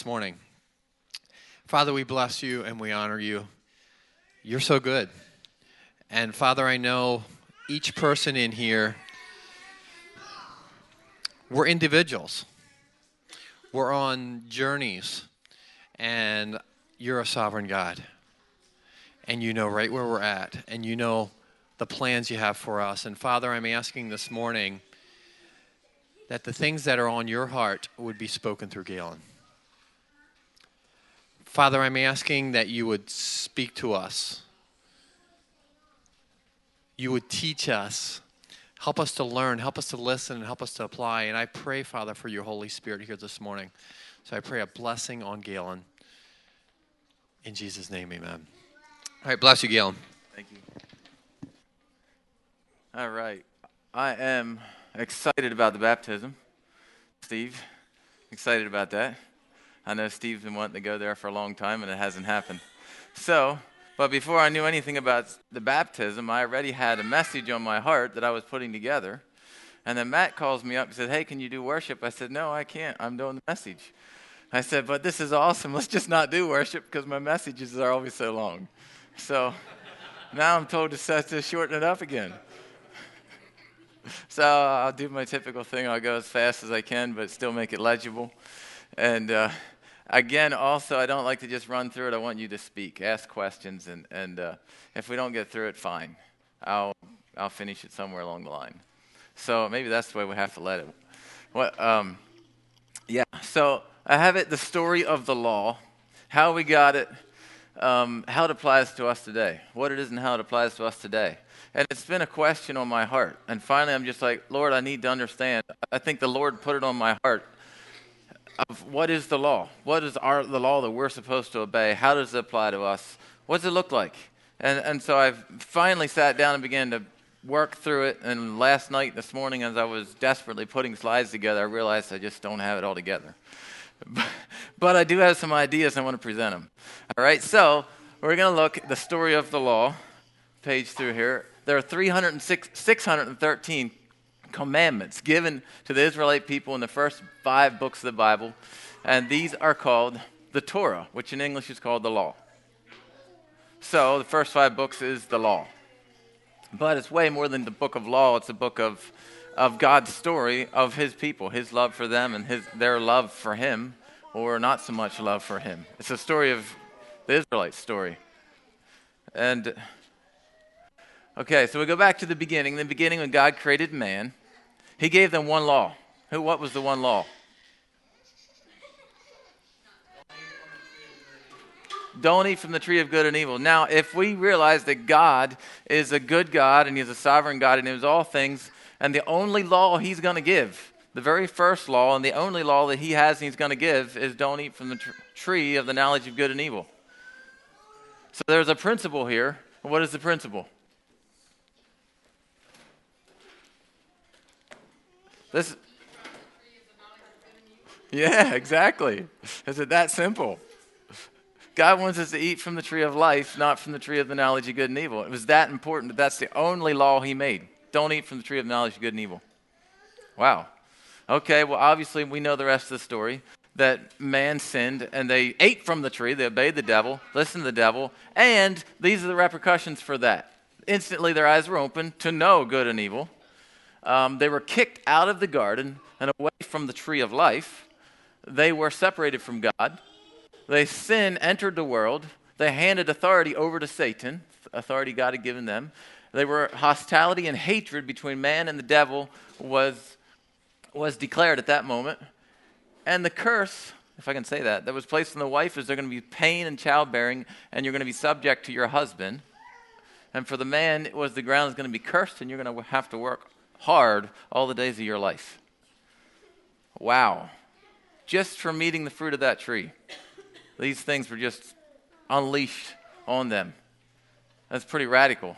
morning. Father, we bless you and we honor you. You're so good. And Father, I know each person in here, we're individuals. We're on journeys. And you're a sovereign God. And you know right where we're at. And you know the plans you have for us. And Father, I'm asking this morning that the things that are on your heart would be spoken through Galen. Father, I'm asking that you would speak to us. You would teach us. Help us to learn. Help us to listen. And help us to apply. And I pray, Father, for your Holy Spirit here this morning. So I pray a blessing on Galen. In Jesus' name, amen. All right, bless you, Galen. Thank you. All right. I am excited about the baptism. Steve, excited about that. I know Steve's been wanting to go there for a long time, and it hasn't happened. But before I knew anything about the baptism, I already had a message on my heart that I was putting together. And then Matt calls me up and said, hey, can you do worship? I said, no, I can't. I'm doing the message. I said, but this is awesome. Let's just not do worship because my messages are always so long. So now I'm told to shorten it up again. So I'll do my typical thing. I'll go as fast as I can, but still make it legible. And again, also, I don't like to just run through it. I want you to speak, ask questions, and if we don't get through it, fine. I'll finish it somewhere along the line. So maybe that's the way we have to let it. So I have it, the story of the law, how we got it, how it applies to us today, what it is and how it applies to us today. And it's been a question on my heart. And finally, I'm just like, Lord, I need to understand. I think the Lord put it on my heart of what is the law? What is the law that we're supposed to obey? How does it apply to us? What does it look like? And so I've finally sat down and began to work through it. And last night, this morning, as I was desperately putting slides together, I realized I just don't have it all together. But I do have some ideas. I want to present them. All right, so we're going to look at the story of the law, page through here. There are 613 commandments given to the Israelite people in the first 5 books of the Bible, and these are called the Torah, which in English is called the law. So the first 5 books is the law. But it's way more than the book of law. It's a book of God's story of his people, his love for them and their love for him, or not so much love for him. It's a story of the Israelite story. And okay, so we go back to the beginning. In the beginning, when God created man, he gave them one law. What was the one law? Don't eat from the tree of good and evil. Now, if we realize that God is a good God and he's a sovereign God and he knows all things, and the only law he's going to give, the very first law and the only law that he has and he's going to give is don't eat from the tree of the knowledge of good and evil. So there's a principle here. What is the principle? Yeah, exactly. Is it that simple? God wants us to eat from the tree of life, not from the tree of the knowledge of good and evil. It was that important that that's the only law he made. Don't eat from the tree of knowledge of good and evil. Wow. Okay, well, obviously we know the rest of the story, that man sinned and they ate from the tree. They obeyed the devil, listened to the devil, and these are the repercussions for that. Instantly their eyes were open to know good and evil. They were kicked out of the garden and away from the tree of life. They were separated from God. Sin entered the world. They handed authority over to Satan, authority God had given them. Hostility and hatred between man and the devil was declared at that moment. And the curse, if I can say that was placed on the wife is there going to be pain and childbearing, and you're going to be subject to your husband. And for the man, it was the ground is going to be cursed, and you're going to have to work hard all the days of your life. Wow. Just from eating the fruit of that tree, these things were just unleashed on them. That's pretty radical.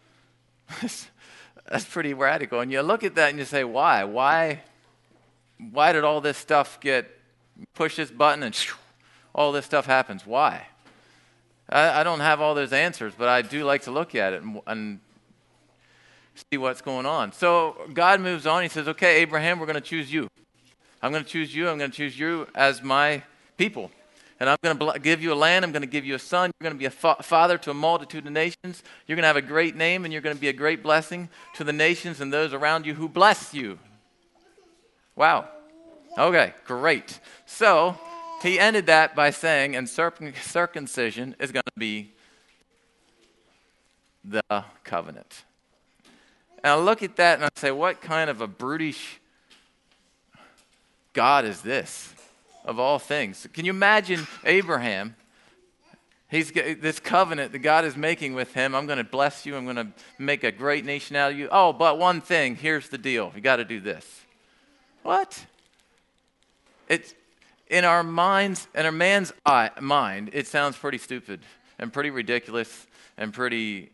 That's pretty radical. And you look at that and you say, why? Why did all this stuff push this button and all this stuff happens? Why? I don't have all those answers, but I do like to look at it and see what's going on. So God moves on. He says, okay, Abraham, we're going to choose you. I'm going to choose you. I'm going to choose you as my people. And I'm going to give you a land. I'm going to give you a son. You're going to be a father to a multitude of nations. You're going to have a great name, and you're going to be a great blessing to the nations and those around you who bless you. Wow. Okay, great. So he ended that by saying, and circumcision is going to be the covenant. And I look at that and I say, what kind of a brutish God is this, of all things? Can you imagine Abraham? This covenant that God is making with him. I'm going to bless you. I'm going to make a great nation out of you. Oh, but one thing. Here's the deal. You got to do this. What? It's in our minds, in our man's mind, it sounds pretty stupid and pretty ridiculous and pretty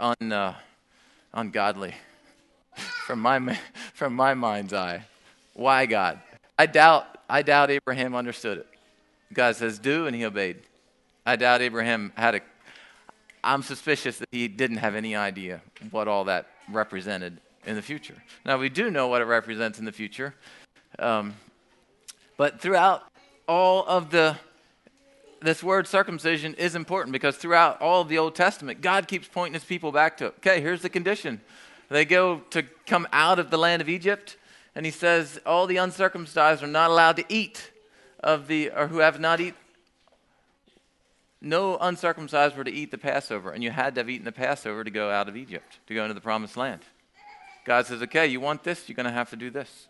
ungodly from my mind's eye. Why God? I doubt Abraham understood it. God says do, and he obeyed. I doubt Abraham I'm suspicious that he didn't have any idea what all that represented in the future. Now we do know what it represents in the future, but throughout all of this word circumcision is important because throughout all of the Old Testament, God keeps pointing his people back to, okay, here's the condition. They go to come out of the land of Egypt, and he says all the uncircumcised are not allowed to eat or who have not eaten. No uncircumcised were to eat the Passover, and you had to have eaten the Passover to go out of Egypt, to go into the promised land. God says, okay, you want this, you're going to have to do this.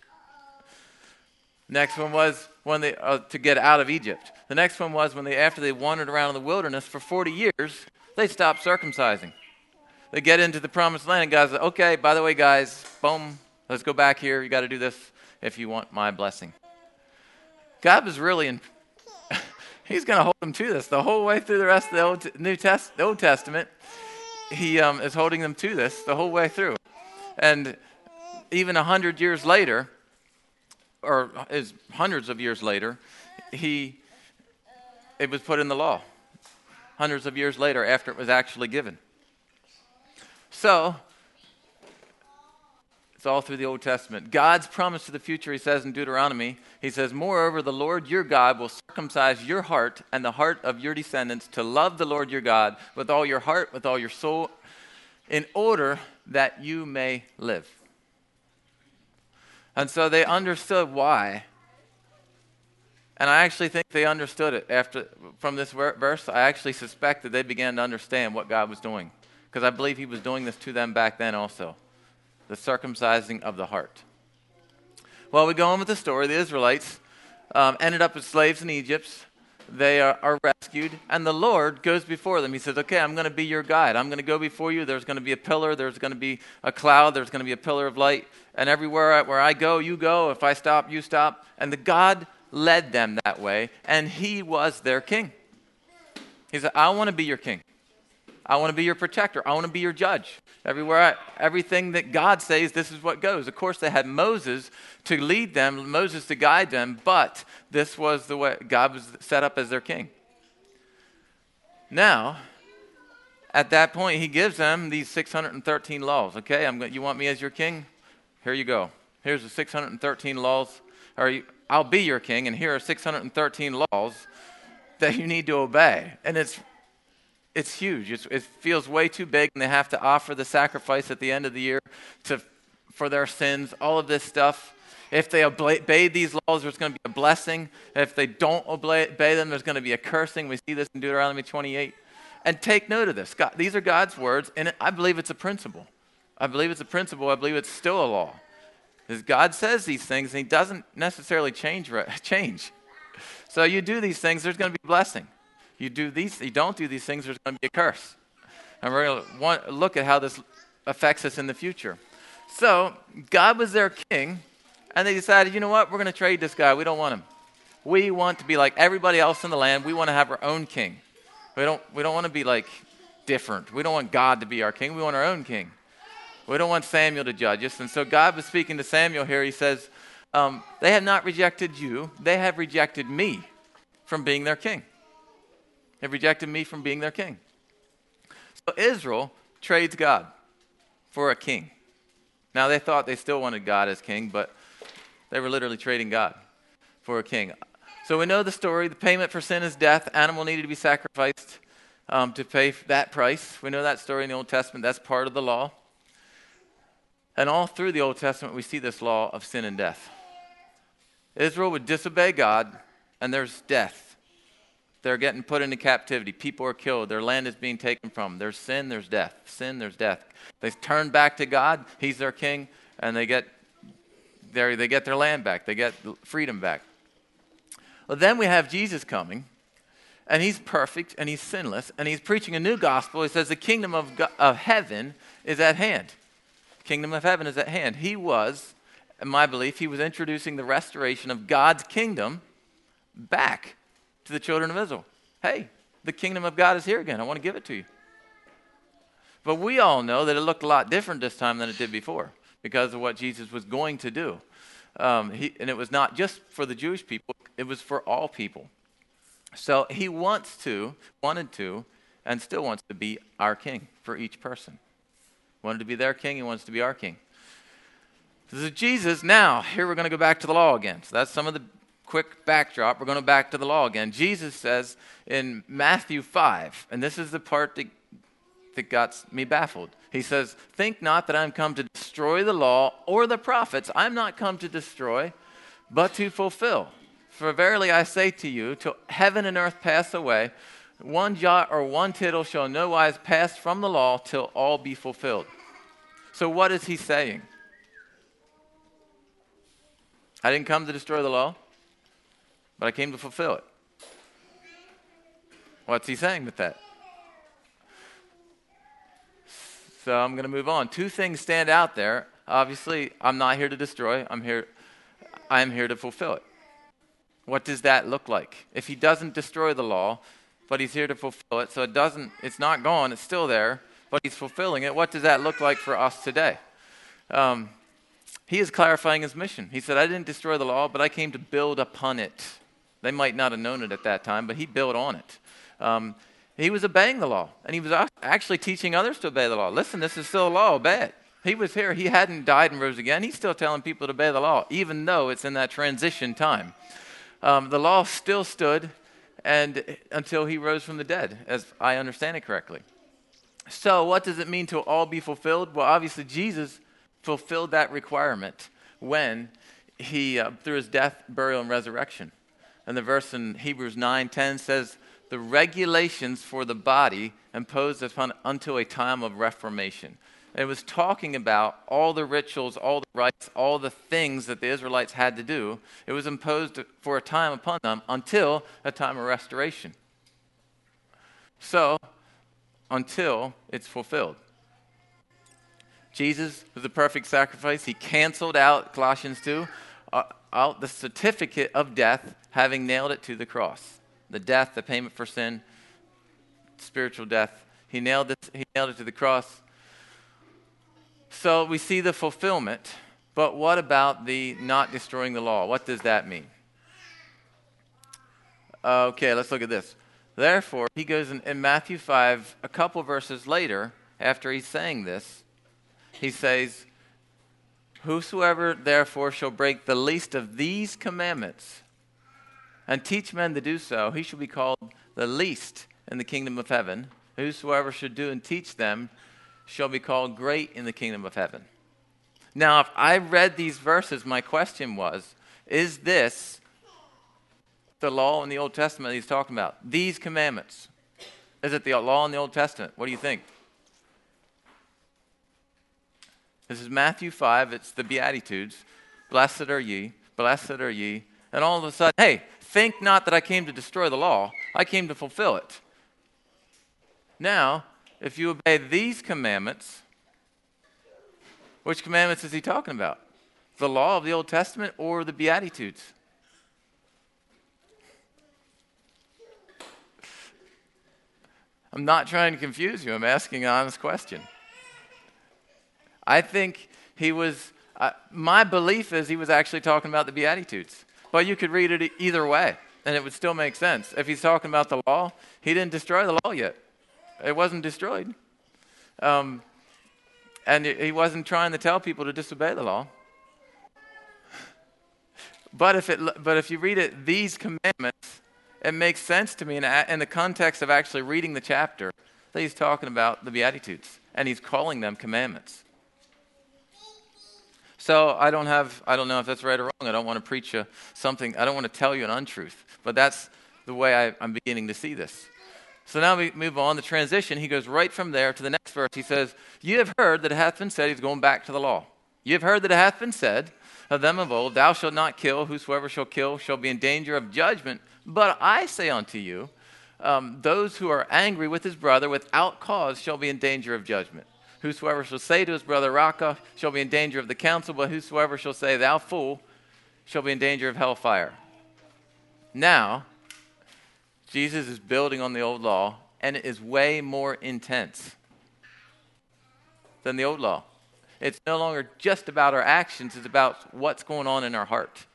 Next one was when they to get out of Egypt. The next one was when after they wandered around in the wilderness for 40 years, they stopped circumcising. They get into the promised land, and God's like, okay, by the way, guys, boom, let's go back here. You got to do this if you want my blessing. God was really he's going to hold them to this the whole way through the rest of the Old Testament. He is holding them to this the whole way through. And even 100 years later, or is hundreds of years later, it was put in the law. Hundreds of years later, after it was actually given. So, it's all through the Old Testament. God's promise to the future, he says in Deuteronomy, he says, moreover, the Lord your God will circumcise your heart and the heart of your descendants to love the Lord your God with all your heart, with all your soul, in order that you may live. And so they understood why. And I actually think they understood it from this verse. I actually suspect that they began to understand what God was doing. Because I believe he was doing this to them back then also. The circumcising of the heart. Well, we go on with the story. The Israelites ended up as slaves in Egypt. They are rescued, and the Lord goes before them. He says, okay, I'm going to be your guide. I'm going to go before you. There's going to be a pillar. There's going to be a cloud. There's going to be a pillar of light. And everywhere where I go, you go. If I stop, you stop. And the God led them that way, and he was their king. He said, I want to be your king. I want to be your protector. I want to be your judge. Everything that God says, this is what goes. Of course, they had Moses to lead them, Moses to guide them, but this was the way God was set up as their king. Now, at that point, he gives them these 613 laws. Okay, you want me as your king? Here you go. Here's the 613 laws. I'll be your king, and here are 613 laws that you need to obey. And it's huge. It feels way too big, and they have to offer the sacrifice at the end of the year for their sins, all of this stuff. If they obey these laws, there's going to be a blessing. If they don't obey them, there's going to be a cursing. We see this in Deuteronomy 28. And take note of this. These are God's words, and I believe it's a principle. I believe it's a principle. I believe it's still a law. Because God says these things, and he doesn't necessarily change. So you do these things, there's going to be a blessing. You don't do these things, there's going to be a curse. And we're going to look at how this affects us in the future. So God was their king, and they decided, you know what, we're going to trade this guy. We don't want him. We want to be like everybody else in the land. We want to have our own king. We don't want to be like different. We don't want God to be our king. We want our own king. We don't want Samuel to judge us. And so God was speaking to Samuel here. He says, they have not rejected you. They have rejected me from being their king. They've rejected me from being their king. So Israel trades God for a king. Now they thought they still wanted God as king, but they were literally trading God for a king. So we know the story. The payment for sin is death. Animal needed to be sacrificed to pay that price. We know that story in the Old Testament. That's part of the law. And all through the Old Testament, we see this law of sin and death. Israel would disobey God, and there's death. They're getting put into captivity. People are killed. Their land is being taken from them. There's sin, there's death. Sin, there's death. They turn back to God. He's their king, and they get their land back. They get freedom back. Well, then we have Jesus coming, and he's perfect, and he's sinless, and he's preaching a new gospel. He says the kingdom of heaven is at hand. Kingdom of heaven is at hand. He was, in my belief, he was introducing the restoration of God's kingdom back to the children of Israel. Hey, the kingdom of God is here again. I want to give it to you. But we all know that it looked a lot different this time than it did before because of what Jesus was going to do. And it was not just for the Jewish people. It was for all people. So he wanted to, and still wants to be our king for each person. Wanted to be their king, he wants to be our king. This is Jesus. Now, here we're going to go back to the law again. So that's some of the quick backdrop. We're going to back to the law again. Jesus says in Matthew 5, and this is the part that got me baffled. He says, think not that I'm come to destroy the law or the prophets. I'm not come to destroy, but to fulfill. For verily I say to you, till heaven and earth pass away, one jot or one tittle shall no wise pass from the law till all be fulfilled. So what is he saying? I didn't come to destroy the law, but I came to fulfill it. What's he saying with that? So I'm going to move on. Two things stand out there. Obviously, I'm not here to destroy. I'm here to fulfill it. What does that look like? If he doesn't destroy the law, but he's here to fulfill it, so it's not gone, it's still there, but he's fulfilling it, what does that look like for us today? He is clarifying his mission. He said, I didn't destroy the law, but I came to build upon it. They might not have known it at that time, but he built on it. He was obeying the law, and he was actually teaching others to obey the law. Listen, this is still a law, obey it. He was here. He hadn't died and rose again. He's still telling people to obey the law, even though it's in that transition time. The law still stood and until he rose from the dead, as I understand it correctly. So what does it mean to all be fulfilled? Well, obviously, Jesus fulfilled that requirement when he, through his death, burial, and resurrection. And the verse in Hebrews 9:10 says, the regulations for the body imposed upon unto a time of reformation. It was talking about all the rituals, all the rites, all the things that the Israelites had to do. It was imposed for a time upon them until a time of restoration. So, until it's fulfilled. Jesus was the perfect sacrifice. He canceled out, Colossians 2, out the certificate of death, having nailed it to the cross. The death, the payment for sin, spiritual death. He nailed it to the cross. So we see the fulfillment, but what about the not destroying the law? What does that mean? Okay, let's look at this. Therefore, he goes in Matthew 5, a couple verses later, after he's saying this, he says, whosoever therefore shall break the least of these commandments and teach men to do so, he shall be called the least in the kingdom of heaven. Whosoever should do and teach them shall be called great in the kingdom of heaven. Now, if I read these verses, my question was, is this the law in the Old Testament that he's talking about? These commandments. Is it the law in the Old Testament? What do you think? This is Matthew 5. It's the Beatitudes. Blessed are ye, blessed are ye. And all of a sudden, hey, think not that I came to destroy the law. I came to fulfill it. Now, if you obey these commandments, which commandments is he talking about? The law of the Old Testament or the Beatitudes? I'm not trying to confuse you. I'm asking an honest question. I think he was, my belief is he was actually talking about the Beatitudes. But you could read it either way, and it would still make sense. If he's talking about the law, he didn't destroy the law yet. It wasn't destroyed. And he wasn't trying to tell people to disobey the law. But if you read it, these commandments, it makes sense to me in the context of actually reading the chapter that he's talking about the Beatitudes, and he's calling them commandments. So I don't know if that's right or wrong. I don't want to preach something. I don't want to tell you an untruth. But that's the way I'm beginning to see this. So now we move on. The transition, he goes right from there to the next verse. He says, "You have heard that it hath been said," he's going back to the law. "You have heard that it hath been said of them of old, Thou shalt not kill. Whosoever shall kill shall be in danger of judgment. But I say unto you, those who are angry with his brother without cause shall be in danger of judgment. Whosoever shall say to his brother, Raca, shall be in danger of the council, but whosoever shall say, Thou fool, shall be in danger of hellfire." Now, Jesus is building on the old law, and it is way more intense than the old law. It's no longer just about our actions, it's about what's going on in our heart.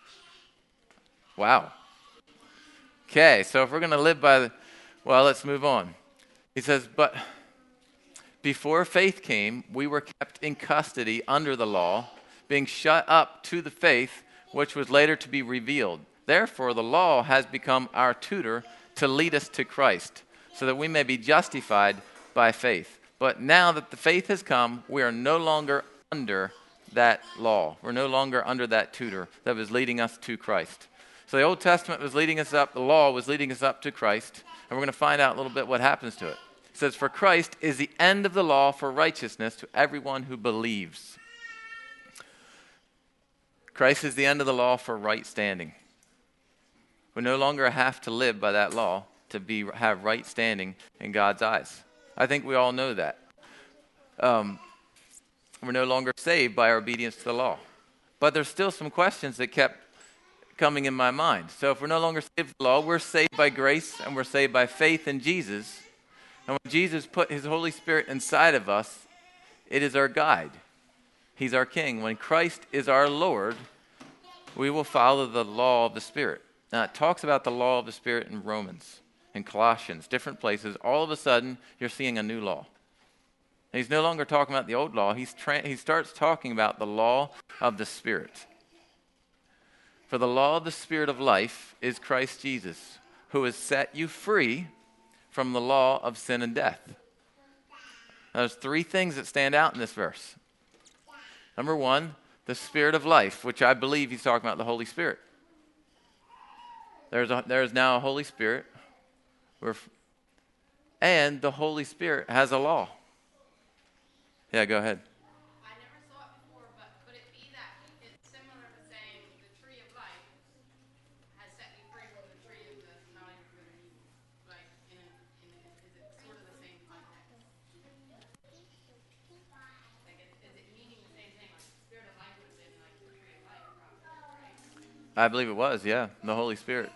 Wow. Okay, so if we're going to live by let's move on. He says, "But before faith came, we were kept in custody under the law, being shut up to the faith which was later to be revealed. Therefore, the law has become our tutor to lead us to Christ, so that we may be justified by faith. But now that the faith has come, we are no longer under that law. We're no longer under that tutor that was leading us to Christ." So the Old Testament was leading us up, the law was leading us up to Christ, and we're going to find out a little bit what happens to it. It says, "For Christ is the end of the law for righteousness to everyone who believes." Christ is the end of the law for right standing. We no longer have to live by that law to have right standing in God's eyes. I think we all know that. We're no longer saved by our obedience to the law. But there's still some questions that kept coming in my mind. So if we're no longer saved by the law, we're saved by grace and we're saved by faith in Jesus. And when Jesus put his Holy Spirit inside of us, it is our guide. He's our King. When Christ is our Lord, we will follow the law of the Spirit. Now, it talks about the law of the Spirit in Romans, in Colossians, different places. All of a sudden, you're seeing a new law. And he's no longer talking about the old law. He starts talking about the law of the Spirit. "For the law of the Spirit of life is Christ Jesus, who has set you free from the law of sin and death." Now, there's three things that stand out in this verse. Number one, the Spirit of life, which I believe he's talking about the Holy Spirit. There's now a Holy Spirit, and the Holy Spirit has a law. Yeah, go ahead. I never saw it before, but could it be that it's similar to saying the tree of life has set you free from the tree of the knowledge of good and evil? Like, is it sort of the same context? Like, is it meaning the same thing? Like, the Spirit of life would have been like the tree of life, probably, right? I believe it was, yeah, the Holy Spirit.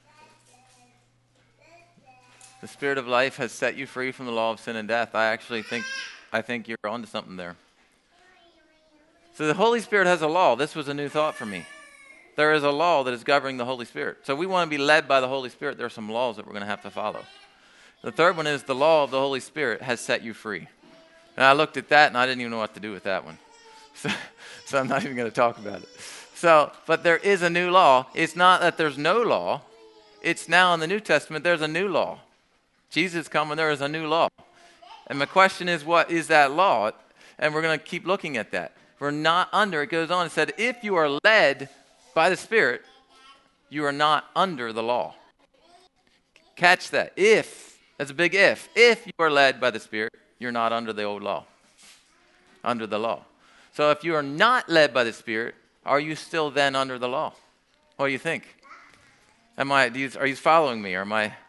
The Spirit of life has set you free from the law of sin and death. I think you're onto something there. So the Holy Spirit has a law. This was a new thought for me. There is a law that is governing the Holy Spirit. So we want to be led by the Holy Spirit. There are some laws that we're going to have to follow. The third one is the law of the Holy Spirit has set you free. And I looked at that and I didn't even know what to do with that one. So I'm not even going to talk about it. But there is a new law. It's not that there's no law. It's now in the New Testament, there's a new law. Jesus coming, there is a new law. And my question is, what is that law? And we're going to keep looking at that. We're not under, it goes on and said, if you are led by the Spirit, you are not under the law. Catch that. That's a big if. If you are led by the Spirit, you're not under the old law. Under the law. So if you are not led by the Spirit, are you still then under the law? What do you think? Are you following me? Or am I?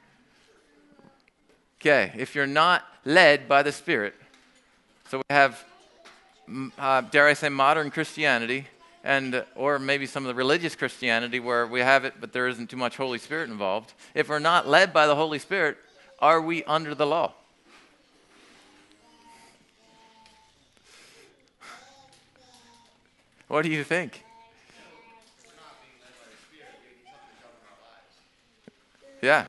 Okay, if you're not led by the Spirit, so we have, dare I say, modern Christianity, or maybe some of the religious Christianity where we have it, but there isn't too much Holy Spirit involved. If we're not led by the Holy Spirit, are we under the law? What do you think? Yeah.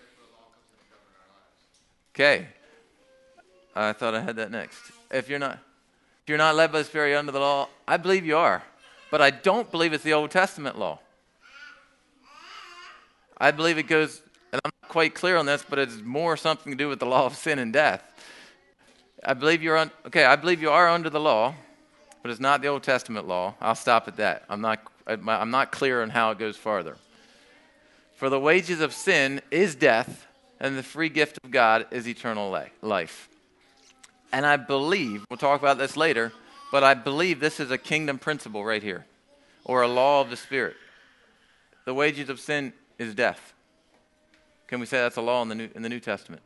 Okay. I thought I had that next. If you're not led by the Spirit, you're under the law. I believe you are. But I don't believe it's the Old Testament law. I believe it goes, and I'm not quite clear on this, but it's more something to do with the law of sin and death. I believe you are under the law, but it's not the Old Testament law. I'll stop at that. I'm not clear on how it goes farther. For the wages of sin is death, and the free gift of God is eternal life. And I believe, we'll talk about this later, but I believe this is a kingdom principle right here, or a law of the Spirit. The wages of sin is death. Can we say that's a law in the New Testament?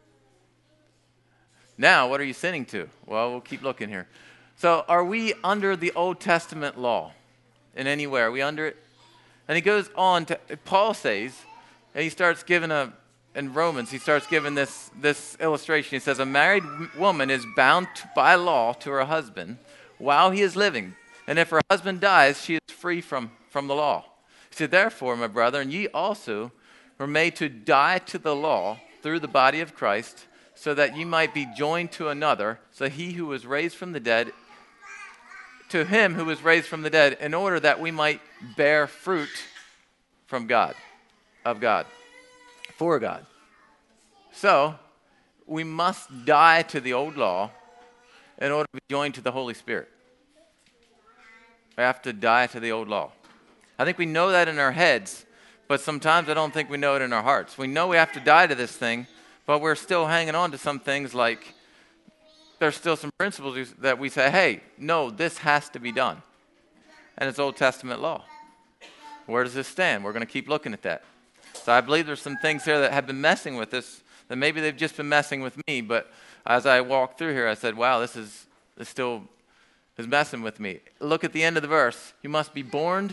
Now, what are you sinning to? Well, we'll keep looking here. So, are we under the Old Testament law in any way? Are we under it? And he goes on to, Paul says, and he starts giving in Romans, he starts giving this illustration. He says, a married woman is bound by law to her husband while he is living. And if her husband dies, she is free from the law. He said, therefore, my brethren, ye also were made to die to the law through the body of Christ, so that ye might be joined to another, so he who was raised from the dead, to him who was raised from the dead, in order that we might bear fruit from God, of God, for God. So, we must die to the old law in order to be joined to the Holy Spirit. We have to die to the old law. I think we know that in our heads, but sometimes I don't think we know it in our hearts. We know we have to die to this thing, but we're still hanging on to some things like there's still some principles that we say, hey, no, this has to be done. And it's Old Testament law. Where does this stand? We're going to keep looking at that. So I believe there's some things here that have been messing with this, that maybe they've just been messing with me, but as I walked through here, I said, wow, this still is messing with me. Look at the end of the verse. You must be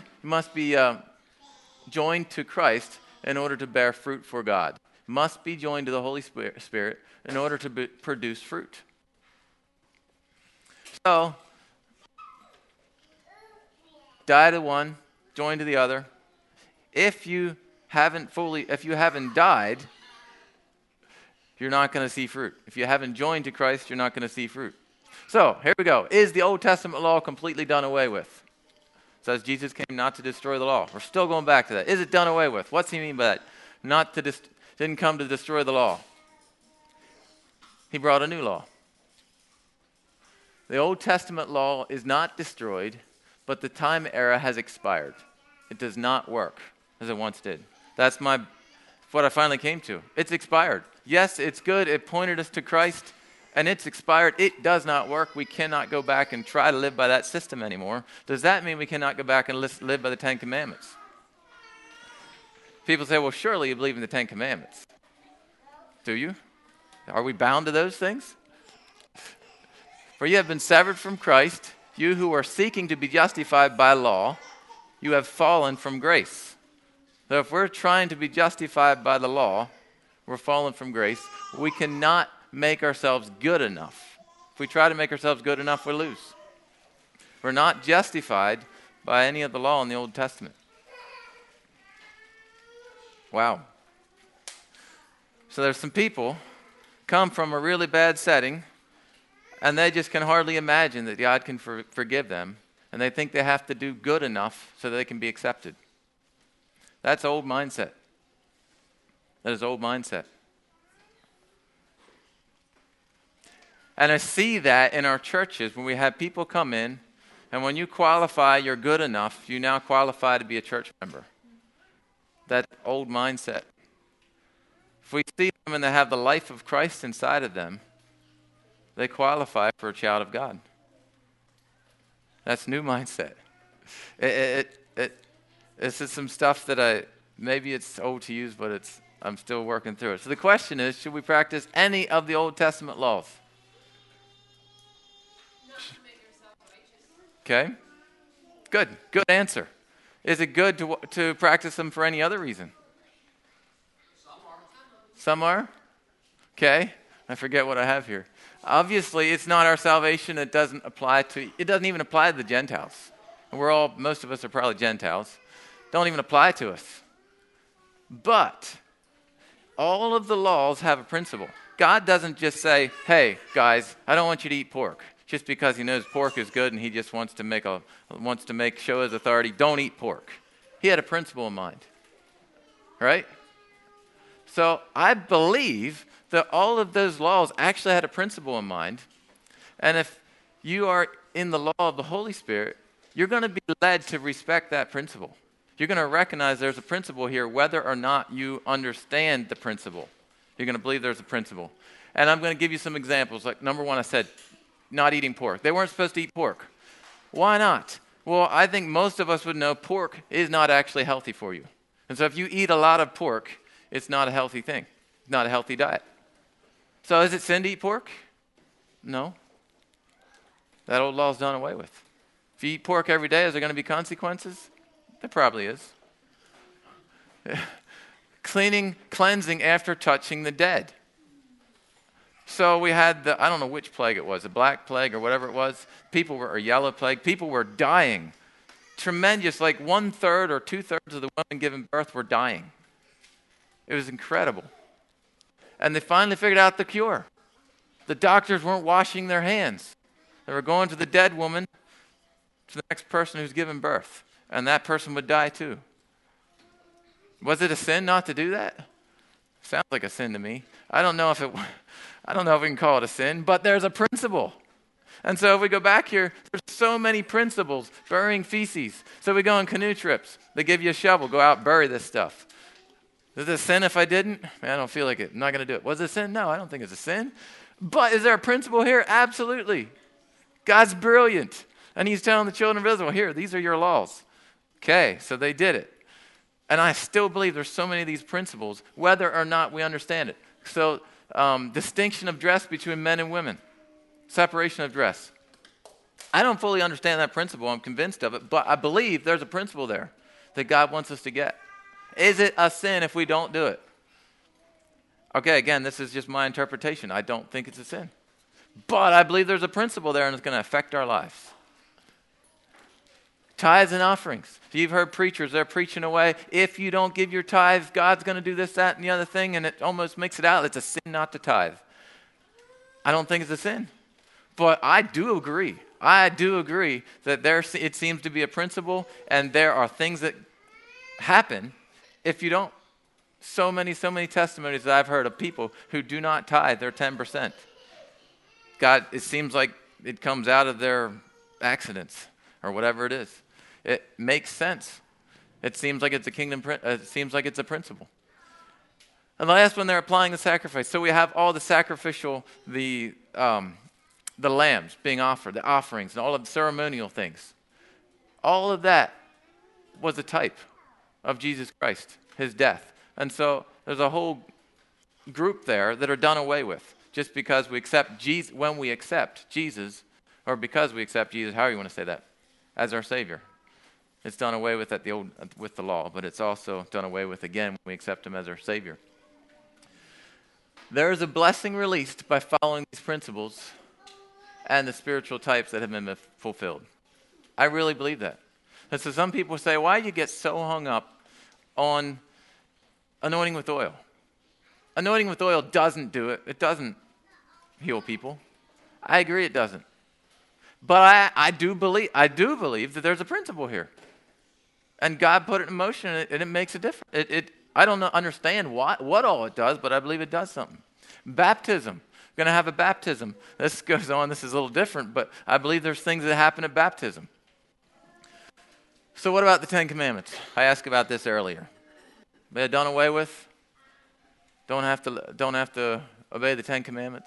joined to Christ in order to bear fruit for God. Must be joined to the Holy Spirit in order to produce fruit. So, die to one, join to the other. If you haven't died, you're not going to see fruit. If you haven't joined to Christ, you're not going to see fruit. So, here we go. Is the Old Testament law completely done away with? It says Jesus came not to destroy the law. We're still going back to that. Is it done away with? What's he mean by that? Didn't come to destroy the law. He brought a new law. The Old Testament law is not destroyed, but the time era has expired. It does not work as it once did. That's what I finally came to. It's expired. Yes, it's good. It pointed us to Christ, and it's expired. It does not work. We cannot go back and try to live by that system anymore. Does that mean we cannot go back and live by the Ten Commandments? People say, well, surely you believe in the Ten Commandments. Do you? Are we bound to those things? For you have been severed from Christ, you who are seeking to be justified by law, you have fallen from grace. So if we're trying to be justified by the law, we're fallen from grace. We cannot make ourselves good enough. If we try to make ourselves good enough, we lose. We're not justified by any of the law in the Old Testament. Wow. So there's some people come from a really bad setting, and they just can hardly imagine that God can forgive them, and they think they have to do good enough so that they can be accepted. That's old mindset. That is old mindset. And I see that in our churches when we have people come in, and when you qualify, you're good enough, you now qualify to be a church member. That old mindset. If we see them and they have the life of Christ inside of them, they qualify for a child of God. That's new mindset. It's just some stuff that maybe it's old to use, but I'm still working through it. So the question is, should we practice any of the Old Testament laws? Not to make yourself righteous. Okay. Good answer. Is it good to practice them for any other reason? Some are? Okay. I forget what I have here. Obviously, it's not our salvation. It doesn't even apply to the Gentiles. And most of us are probably Gentiles. Don't even apply to us. But all of the laws have a principle. God doesn't just say, hey, guys, I don't want you to eat pork. Just because he knows pork is good and he just wants to show his authority, don't eat pork. He had a principle in mind. right? So I believe that all of those laws actually had a principle in mind. And if you are in the law of the Holy Spirit, you're going to be led to respect that principle. You're going to recognize there's a principle here, whether or not you understand the principle. You're going to believe there's a principle. And I'm going to give you some examples. Like number one, I said, not eating pork. They weren't supposed to eat pork. Why not? Well, I think most of us would know pork is not actually healthy for you. And so if you eat a lot of pork, it's not a healthy thing. It's not a healthy diet. So is it sin to eat pork? No. That old law's done away with. If you eat pork every day, is there going to be consequences? There probably is. Cleansing after touching the dead. So we had I don't know which plague it was, the black plague or whatever it was. Or yellow plague. People were dying. Tremendous, like 1/3 or 2/3 of the women giving birth were dying. It was incredible. And they finally figured out the cure. The doctors weren't washing their hands. They were going to the dead woman, to the next person who's giving birth. And that person would die too. Was it a sin not to do that? Sounds like a sin to me. I don't know if we can call it a sin, but there's a principle. And so if we go back here, there's so many principles. Burying feces. So we go on canoe trips. They give you a shovel. Go out, bury this stuff. Is it a sin if I didn't? Man, I don't feel like it. I'm not going to do it. Was it a sin? No, I don't think it's a sin. But is there a principle here? Absolutely. God's brilliant. And he's telling the children of Israel, here, these are your laws. Okay, so they did it. And I still believe there's so many of these principles, whether or not we understand it. So distinction of dress between men and women. Separation of dress. I don't fully understand that principle. I'm convinced of it. But I believe there's a principle there that God wants us to get. Is it a sin if we don't do it? Okay, again, this is just my interpretation. I don't think it's a sin. But I believe there's a principle there and it's going to affect our lives. Tithes and offerings. If you've heard preachers, they're preaching away. If you don't give your tithes, God's going to do this, that, and the other thing, and it almost makes it out. It's a sin not to tithe. I don't think it's a sin. But I do agree. I do agree that it seems to be a principle, and there are things that happen if you don't. So many testimonies that I've heard of people who do not tithe their 10%. God, it seems like it comes out of their accidents or whatever it is. It makes sense. It seems like it's it seems like it's a principle. And the last one, they're applying the sacrifice. So we have all the sacrificial, the lambs being offered, the offerings, and all of the ceremonial things. All of that was a type of Jesus Christ, his death. And so there's a whole group there that are done away with just because we accept Jesus, when we accept Jesus, or because we accept Jesus, however you want to say that, as our Savior. It's done away with with the law, but it's also done away with again when we accept him as our Savior. There is a blessing released by following these principles and the spiritual types that have been fulfilled. I really believe that. And so some people say, why do you get so hung up on anointing with oil? Anointing with oil doesn't do it. It doesn't heal people. I agree it doesn't. But I do believe that there's a principle here. And God put it in motion, and it makes a difference. I don't understand what all it does, but I believe it does something. Baptism. We're going to have a baptism. This goes on. This is a little different, but I believe there's things that happen at baptism. So what about the Ten Commandments? I asked about this earlier. They're done away with? Don't have to obey the Ten Commandments?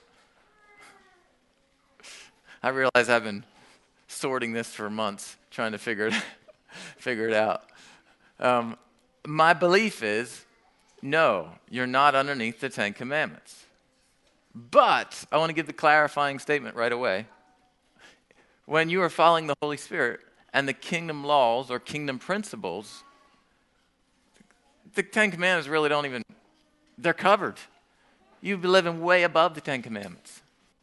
I realize I've been sorting this for months, trying to figure it out. My belief is, no, you're not underneath the Ten Commandments. But I want to give the clarifying statement right away. When you are following the Holy Spirit and the kingdom laws or kingdom principles, the Ten Commandments really they're covered. You'd be living way above the Ten Commandments.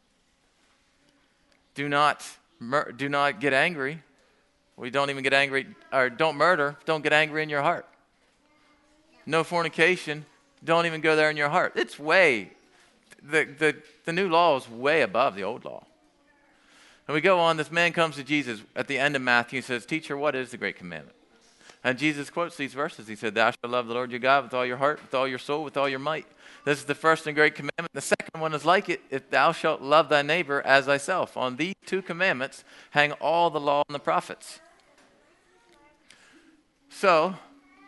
Do not get angry. We don't even get angry, or don't murder. Don't get angry in your heart. No fornication. Don't even go there in your heart. It's the new law is way above the old law. And we go on, this man comes to Jesus at the end of Matthew and says, Teacher, what is the great commandment? And Jesus quotes these verses. He said, thou shalt love the Lord your God with all your heart, with all your soul, with all your might. This is the first and great commandment. The second one is like it, if thou shalt love thy neighbor as thyself. On these two commandments hang all the law and the prophets. So,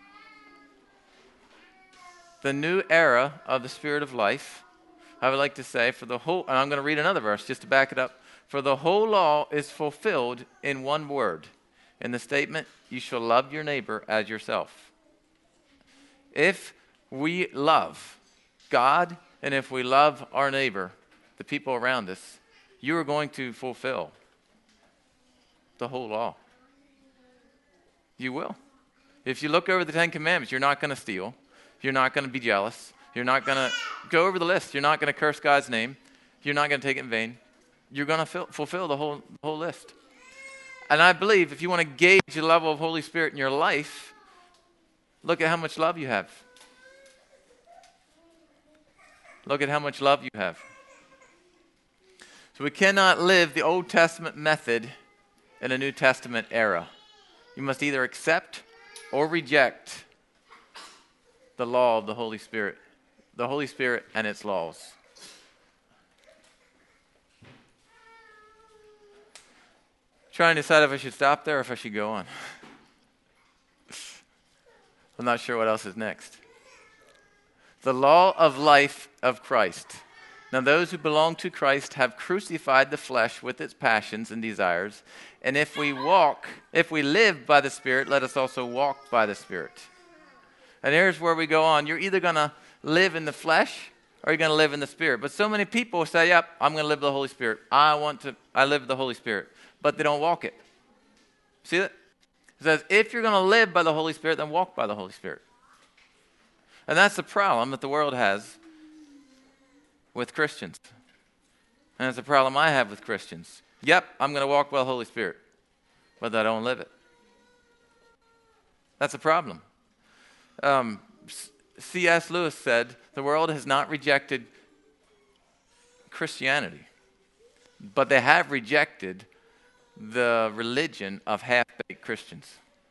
the new era of the Spirit of life, I would like to say, for the whole, and I'm going to read another verse just to back it up. For the whole law is fulfilled in one word, in the statement, you shall love your neighbor as yourself. If we love God and if we love our neighbor, the people around us, you are going to fulfill the whole law. You will. If you look over the Ten Commandments, you're not going to steal. You're not going to be jealous. You're not going to go over the list. You're not going to curse God's name. You're not going to take it in vain. You're going to fulfill the whole list. And I believe if you want to gauge the level of Holy Spirit in your life, look at how much love you have. Look at how much love you have. So we cannot live the Old Testament method in a New Testament era. You must either accept or reject the law of the Holy Spirit and its laws. Trying to decide if I should stop there or if I should go on. I'm not sure what else is next. The law of life of Christ. Now those who belong to Christ have crucified the flesh with its passions and desires. And if we live by the Spirit, let us also walk by the Spirit. And here's where we go on. You're either going to live in the flesh or you're going to live in the Spirit. But so many people say, yep, I'm going to live the Holy Spirit. I live the Holy Spirit. But they don't walk it. See that? It says, if you're going to live by the Holy Spirit, then walk by the Holy Spirit. And that's the problem that the world has with Christians. And it's the problem I have with Christians. Yep, I'm going to walk by the Holy Spirit, but I don't live it. That's a problem. C.S. Lewis said, the world has not rejected Christianity, but they have rejected the religion of half-baked Christians.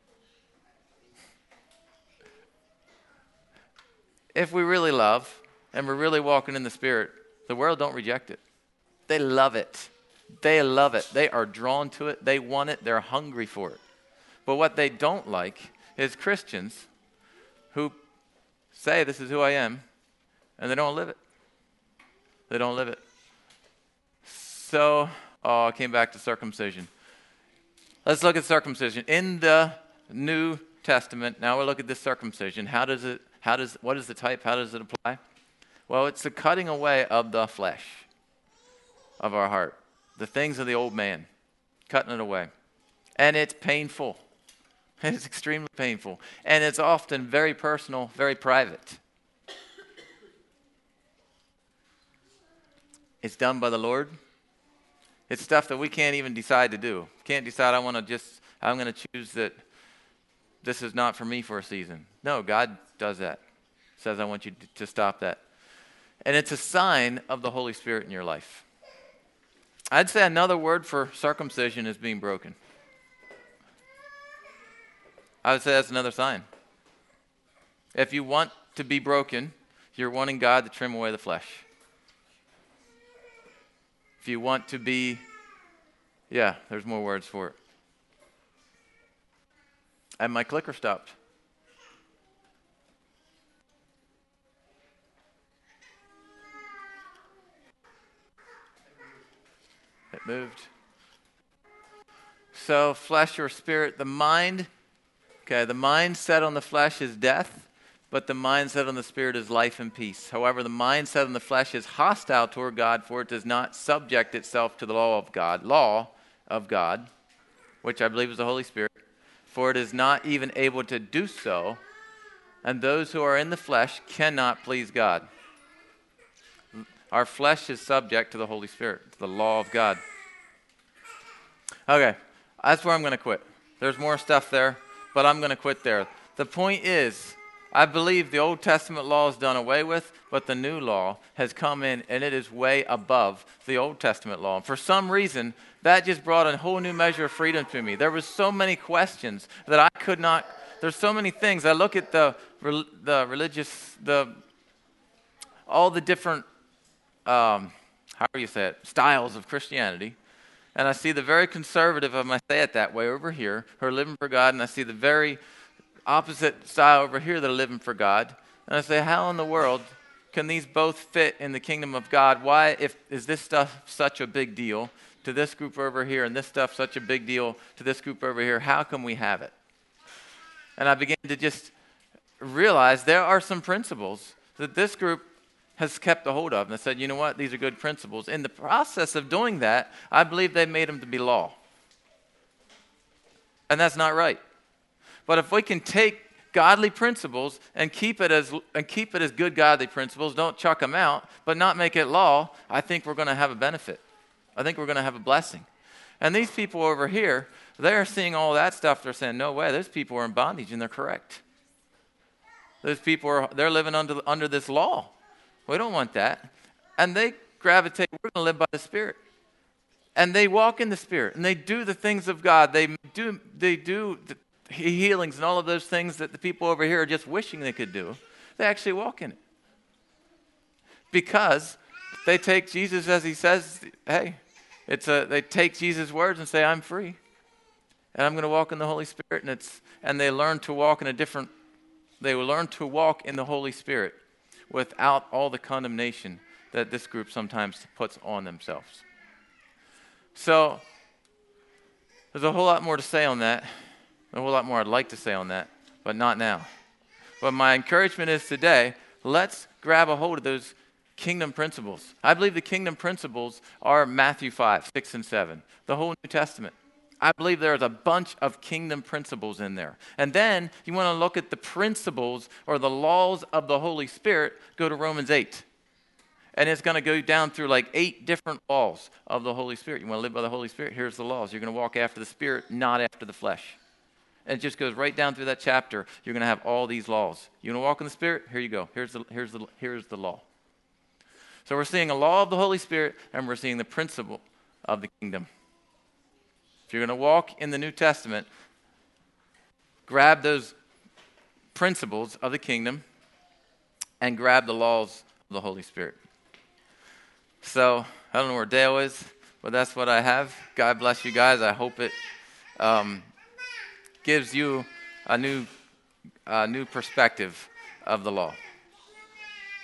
If we really love and we're really walking in the Spirit, the world don't reject it. They love it. They love it. They are drawn to it. They want it. They're hungry for it. But what they don't like is Christians who say, this is who I am, and they don't live it. They don't live it. So, I came back to circumcision. Let's look at circumcision. In the New Testament, now we'll look at this circumcision. What is the type? How does it apply? Well, it's the cutting away of the flesh of our heart. The things of the old man. Cutting it away. And it's painful. It's extremely painful. And it's often very personal, very private. It's done by the Lord. It's stuff that we can't even decide to do. Can't decide I'm going to choose that this is not for me for a season. No, God does that. Says I want you to stop that. And it's a sign of the Holy Spirit in your life. I'd say another word for circumcision is being broken. I would say that's another sign. If you want to be broken, you're wanting God to trim away the flesh. If you want to be, there's more words for it. And my clicker stopped. It moved. So flesh or spirit, the mind set on the flesh is death, but the mind set on the Spirit is life and peace. However, the mind set on the flesh is hostile toward God, for it does not subject itself to the law of God, which I believe is the Holy Spirit, for it is not even able to do so, and those who are in the flesh cannot please God. Our flesh is subject to the Holy Spirit, to the law of God. Okay, that's where I'm going to quit. There's more stuff there, but I'm going to quit there. The point is, I believe the Old Testament law is done away with, but the new law has come in, and it is way above the Old Testament law. And for some reason, that just brought a whole new measure of freedom to me. There was so many questions that I could not There's so many things. I look at the religious, all the different, how do you say it, styles of Christianity. And I see the very conservative, I might say it that way, over here, who are living for God. And I see the very opposite style over here that are living for God. And I say, how in the world can these both fit in the kingdom of God? Why is this stuff such a big deal to this group over here and this stuff such a big deal to this group over here? How can we have it? And I began to just realize there are some principles that this group has kept a hold of. And I said, you know what? These are good principles. In the process of doing that, I believe they made them to be law. And that's not right. But if we can take godly principles and keep it as good godly principles, don't chuck them out, but not make it law, I think we're going to have a benefit. I think we're going to have a blessing. And these people over here, they're seeing all that stuff. They're saying, no way, those people are in bondage, and they're correct. Those people they're living under this law. We don't want that. And they gravitate, we're going to live by the Spirit. And they walk in the Spirit, and they do the things of God. They do the healings and all of those things that the people over here are just wishing they could do. They actually walk in it. Because they take Jesus as he says, hey, they take Jesus' words and say, I'm free. And I'm going to walk in the Holy Spirit. And they learn to walk they will learn to walk in the Holy Spirit without all the condemnation that this group sometimes puts on themselves. So, there's a whole lot more to say on that. A whole lot more I'd like to say on that, but not now. But my encouragement is today, let's grab a hold of those kingdom principles. I believe the kingdom principles are Matthew 5, 6, and 7, the whole New Testament. I believe there's a bunch of kingdom principles in there. And then you want to look at the principles or the laws of the Holy Spirit, go to Romans 8. And it's going to go down through like 8 different laws of the Holy Spirit. You want to live by the Holy Spirit? Here's the laws. You're going to walk after the Spirit, not after the flesh. And it just goes right down through that chapter. You're going to have all these laws. You want to walk in the Spirit? Here you go. Here's the law. So we're seeing a law of the Holy Spirit, and we're seeing the principle of the kingdom. If you're going to walk in the New Testament, grab those principles of the kingdom and grab the laws of the Holy Spirit. So, I don't know where Dale is, but that's what I have. God bless you guys. I hope it gives you a new perspective of the law.